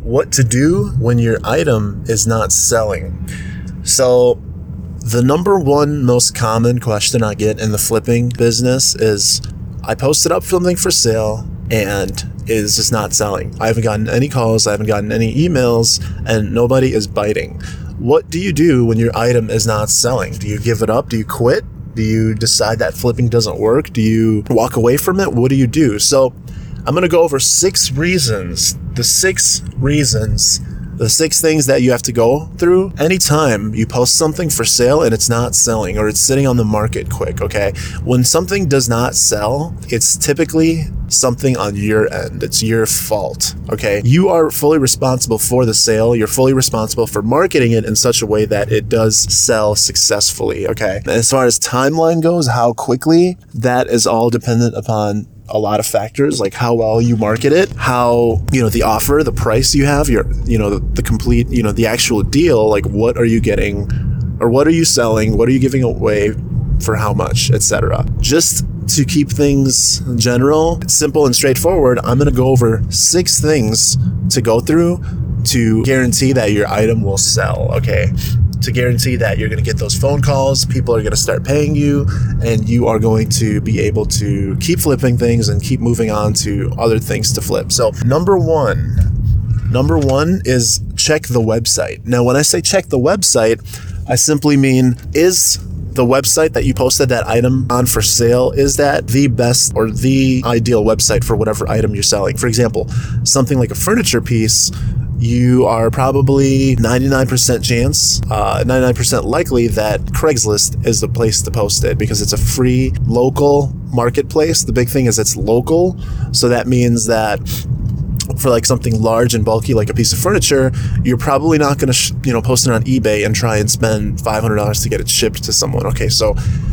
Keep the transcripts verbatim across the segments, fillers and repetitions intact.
what to do when your item is not selling. So the number one most common question I get in the flipping business is, I posted up something for sale and it is just not selling. I haven't gotten any calls, I haven't gotten any emails, and nobody is biting. What do you do when your item is not selling? Do you give it up? Do you quit? Do you decide that flipping doesn't work? Do you walk away from it? What do you do? So I'm going to go over six reasons, the six reasons, the six things that you have to go through anytime you post something for sale and it's not selling, or it's sitting on the market quick, okay? When something does not sell, it's typically something on your end. It's your fault, okay? You are fully responsible for the sale. You're fully responsible for marketing it in such a way that it does sell successfully, okay? And as far as timeline goes, how quickly, that is all dependent upon a lot of factors, like how well you market it, how, you know, the offer, the price you have, your, you know, the, the complete, you know, the actual deal, like what are you getting, or what are you selling, what are you giving away for how much, et cetera. Just to keep things general, simple and straightforward, I'm going to go over six things to go through to guarantee that your item will sell, okay? To guarantee that you're going to get those phone calls, people are going to start paying you, and you are going to be able to keep flipping things and keep moving on to other things to flip. So number one, number one is check the website. Now, when I say check the website, I simply mean, is the website that you posted that item on for sale, is that the best or the ideal website for whatever item you're selling? For example, something like a furniture piece, you are probably ninety-nine percent chance, uh, ninety-nine percent likely that Craigslist is the place to post it, because it's a free local marketplace. The big thing is it's local. So that means that for like something large and bulky, like a piece of furniture, you're probably not going to, sh- you know, post it on eBay and try and spend five hundred dollars to get it shipped to someone. Okay. So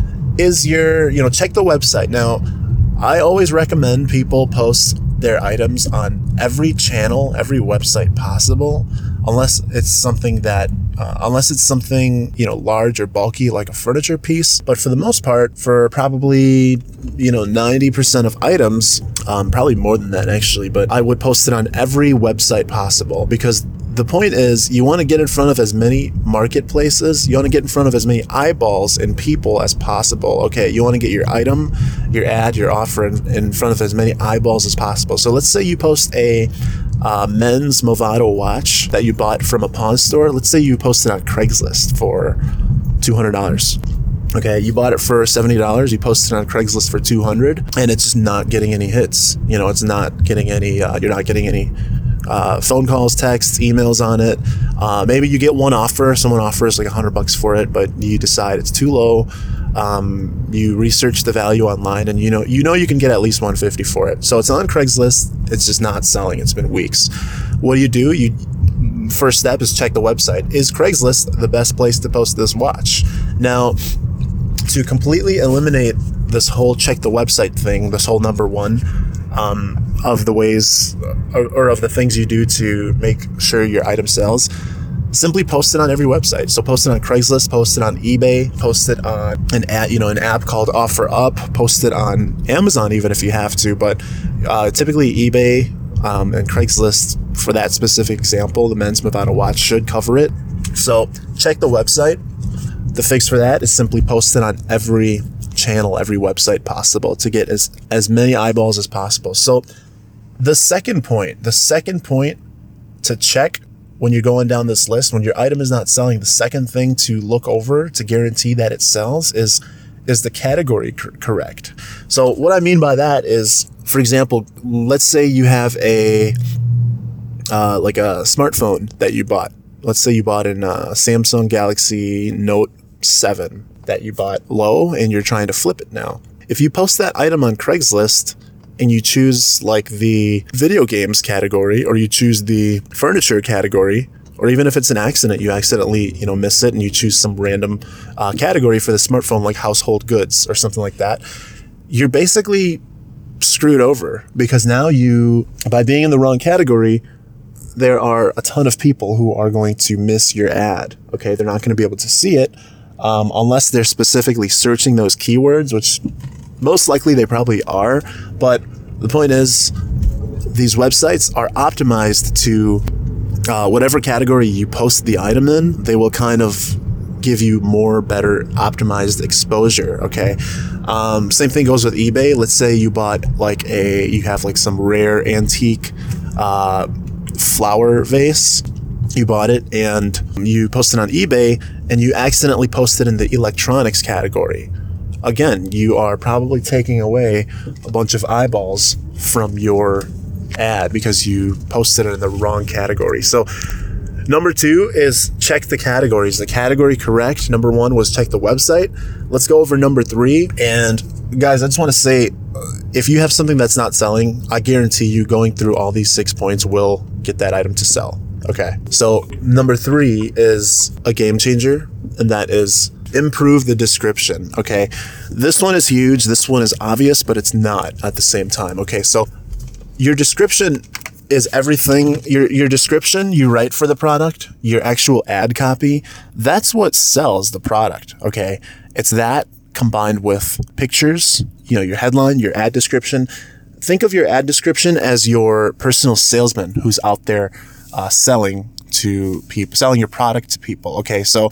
is your, you know, check the website. Now, I always recommend people post their items on every channel, every website possible, unless it's something that, uh, unless it's something, you know, large or bulky like a furniture piece. But for the most part, for probably, you know, ninety percent of items, um, probably more than that actually, but I would post it on every website possible, because the point is, you want to get in front of as many marketplaces, you want to get in front of as many eyeballs and people as possible, okay? You want to get your item, your ad, your offer in, in front of as many eyeballs as possible. So let's say you post a uh, men's Movado watch that you bought from a pawn store. Let's say you posted on Craigslist for two hundred dollars. Okay, you bought it for seventy dollars, you posted it on Craigslist for two hundred dollars, and it's just not getting any hits. You know, it's not getting any, uh, you're not getting any Uh, phone calls, texts, emails on it. Uh, maybe you get one offer, someone offers like a hundred bucks for it, but you decide it's too low. Um, you research the value online, and you know you know you can get at least one hundred fifty for it. So it's on Craigslist, it's just not selling. It's been weeks. What do you do? You first step is check the website. Is Craigslist the best place to post this watch? Now, to completely eliminate this whole check the website thing, this whole number one, um, of the ways or, or of the things you do to make sure your item sells, simply post it on every website. So post it on Craigslist, post it on eBay, post it on an app, you know, an app called OfferUp, post it on Amazon even if you have to. But uh, typically eBay um, and Craigslist, for that specific example, the men's Movado watch should cover it. So check the website. The fix for that is simply post it on every channel, every website possible to get as, as many eyeballs as possible. So the second point, the second point to check when you're going down this list, when your item is not selling, the second thing to look over to guarantee that it sells is, is the category cor- correct. So what I mean by that is, for example, let's say you have a, uh, like a smartphone that you bought. Let's say you bought an uh, Samsung Galaxy Note seven that you bought low and you're trying to flip it now. If you post that item on Craigslist and you choose like the video games category, or you choose the furniture category, or even if it's an accident, you accidentally, you know, miss it and you choose some random uh, category for the smartphone, like household goods or something like that, you're basically screwed over, because now you, by being in the wrong category, there are a ton of people who are going to miss your ad. Okay, they're not going to be able to see it um, unless they're specifically searching those keywords, which most likely they probably are. But the point is, these websites are optimized to uh, whatever category you post the item in, they will kind of give you more better optimized exposure. Okay. Um, same thing goes with eBay. Let's say you bought like a, you have like some rare antique uh, flower vase. You bought it and you posted on eBay and you accidentally posted in the electronics category. Again, you are probably taking away a bunch of eyeballs from your ad because you posted it in the wrong category. So number two is check the categories. The category correct. Number one was check the website. Let's go over number three. And guys, I just want to say, if you have something that's not selling, I guarantee you going through all these six points will get that item to sell. Okay. So number three is a game changer, and that is improve the description. Okay. This one is huge. This one is obvious, but it's not at the same time. Okay. So your description is everything. Your your description you write for the product, your actual ad copy, that's what sells the product. Okay. It's that combined with pictures, you know, your headline, your ad description. Think of your ad description as your personal salesman who's out there uh, selling to people, selling your product to people. Okay. So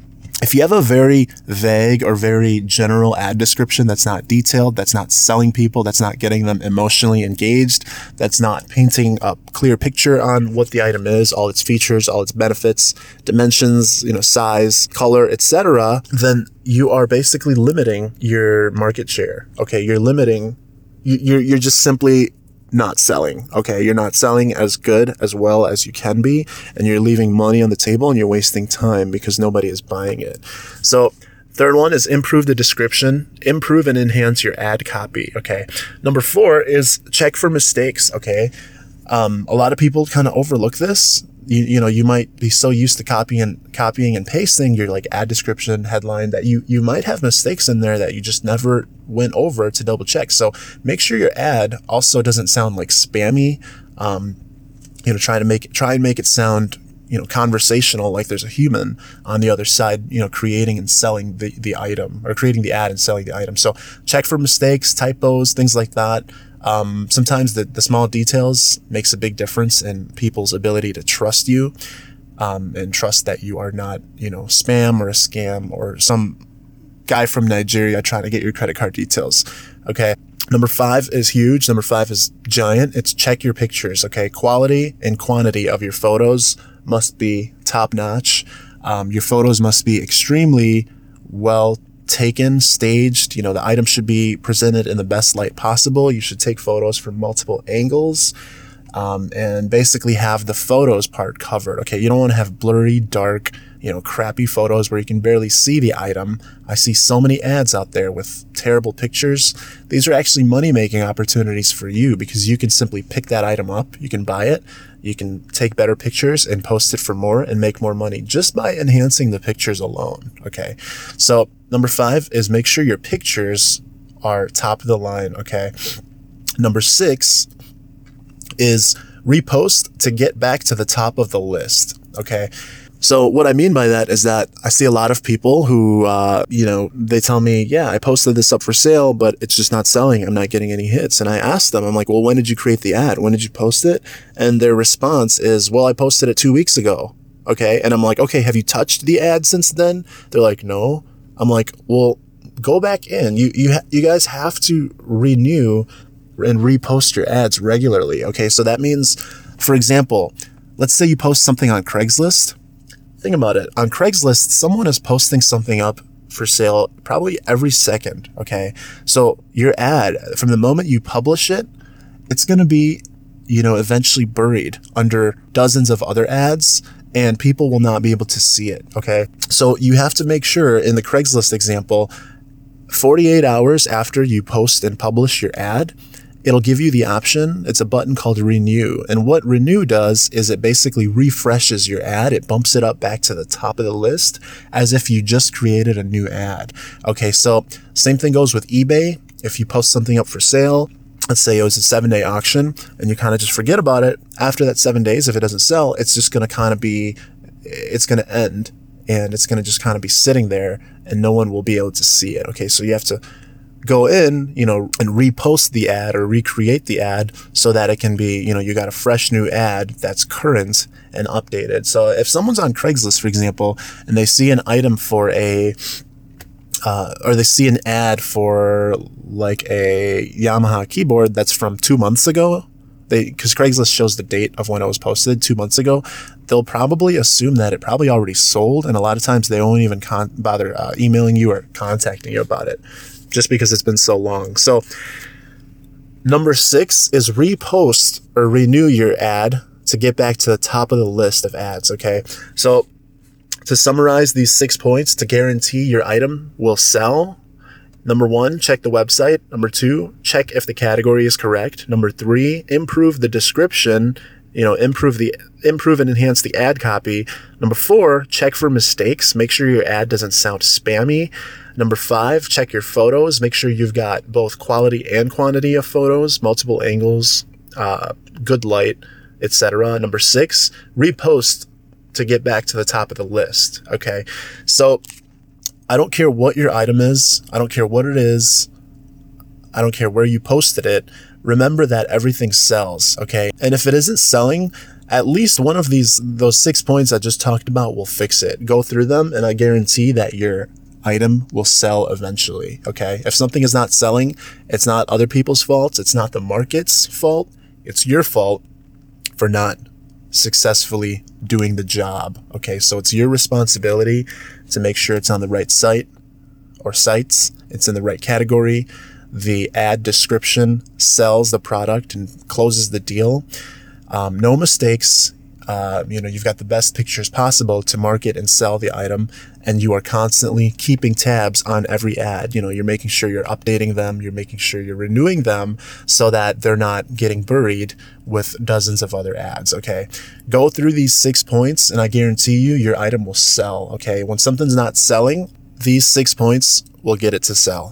if you have a very vague or very general ad description that's not detailed, that's not selling people, that's not getting them emotionally engaged, that's not painting a clear picture on what the item is, all its features, all its benefits, dimensions, you know, size, color, et cetera, then you are basically limiting your market share. Okay, you're limiting, you're you're just simply not selling. Okay, you're not selling as good, as well as you can be, and you're leaving money on the table and you're wasting time because nobody is buying it. So third one is improve the description, improve and enhance your ad copy. Okay. Number four is check for mistakes. Okay. Um, a lot of people kind of overlook this. You, you know, you might be so used to copying, copying and pasting your like ad description headline that you, you might have mistakes in there that you just never went over to double check. So make sure your ad also doesn't sound like spammy. Um, you know, try to make it, try and make it sound, you know, conversational, like there's a human on the other side, you know, creating and selling the, the item, or creating the ad and selling the item. So check for mistakes, typos, things like that. Um, sometimes the, the small details makes a big difference in people's ability to trust you, um, and trust that you are not, you know, spam or a scam or some guy from Nigeria trying to get your credit card details. Okay. Number five is huge. Number five is giant. It's check your pictures. Okay. Quality and quantity of your photos must be top notch. Um, your photos must be extremely well taken, staged. You know, the item should be presented in the best light possible. You should take photos from multiple angles, um, and basically have the photos part covered. Okay. You don't want to have blurry, dark, you know, crappy photos where you can barely see the item. I see so many ads out there with terrible pictures. These are actually money-making opportunities for you because you can simply pick that item up. You can buy it. You can take better pictures and post it for more and make more money just by enhancing the pictures alone. Okay. So number five is make sure your pictures are top of the line. Okay. Number six is repost to get back to the top of the list. Okay. So what I mean by that is that I see a lot of people who, uh, you know, they tell me, yeah, I posted this up for sale, but it's just not selling. I'm not getting any hits. And I ask them, I'm like, well, when did you create the ad? When did you post it? And their response is, well, I posted it two weeks ago. Okay. And I'm like, okay, have you touched the ad since then? They're like, no. I'm like, well, go back in. You, you, ha- you guys have to renew and repost your ads regularly. Okay. So that means, for example, let's say you post something on Craigslist. Think about it. On Craigslist, someone is posting something up for sale probably every second. Okay. So your ad, from the moment you publish it, it's going to be, you know, eventually buried under dozens of other ads, and people will not be able to see it. Okay. So you have to make sure, in the Craigslist example, forty-eight hours after you post and publish your ad, it'll give you the option. It's a button called Renew. And what Renew does is it basically refreshes your ad. It bumps it up back to the top of the list as if you just created a new ad. Okay, so same thing goes with eBay. If you post something up for sale, let's say it was a seven day auction, and you kind of just forget about it, after that seven days, if it doesn't sell, it's just going to kind of be, it's going to end, and it's going to just kind of be sitting there, and no one will be able to see it. Okay, so you have to go in, you know, and repost the ad or recreate the ad so that it can be, you know, you got a fresh new ad that's current and updated. So if someone's on Craigslist, for example, and they see an item for a, uh, or they see an ad for like a Yamaha keyboard that's from two months ago, they, because Craigslist shows the date of when it was posted two months ago, they'll probably assume that it probably already sold. And a lot of times they won't even con- bother uh, emailing you or contacting you about it, just because it's been so long. So number six is repost or renew your ad to get back to the top of the list of ads. Okay. So to summarize these six points to guarantee your item will sell: number one, check the website. Number two, check if the category is correct. Number three, improve the description, you know, improve the, improve and enhance the ad copy. Number four, check for mistakes. Make sure your ad doesn't sound spammy. Number five, check your photos. Make sure you've got both quality and quantity of photos, multiple angles, uh, good light, et cetera. Number six, repost to get back to the top of the list. Okay. So I don't care what your item is. I don't care what it is. I don't care where you posted it. Remember that everything sells. Okay. And if it isn't selling, at least one of these, those six points I just talked about will fix it. Go through them and I guarantee that your item will sell eventually. Okay. If something is not selling, it's not other people's fault. It's not the market's fault. It's your fault for not successfully doing the job. Okay. So it's your responsibility to make sure it's on the right site or sites. It's in the right category. The ad description sells the product and closes the deal. Um, no mistakes. Uh, you know, you've got the best pictures possible to market and sell the item, and you are constantly keeping tabs on every ad. You know, you're making sure you're updating them, you're making sure you're renewing them so that they're not getting buried with dozens of other ads. Okay. Go through these six points and I guarantee you your item will sell. Okay. When something's not selling, these six points will get it to sell.